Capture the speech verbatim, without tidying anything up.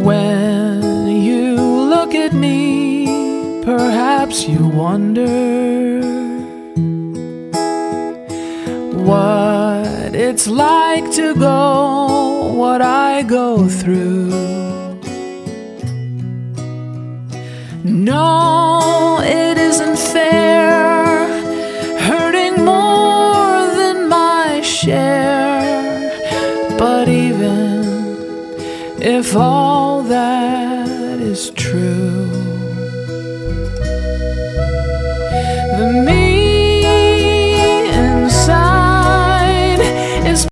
When you look at me, perhaps you wonder what it's like to go what I go through. No, it isn't fair, hurting more than my share. But even if all that is true,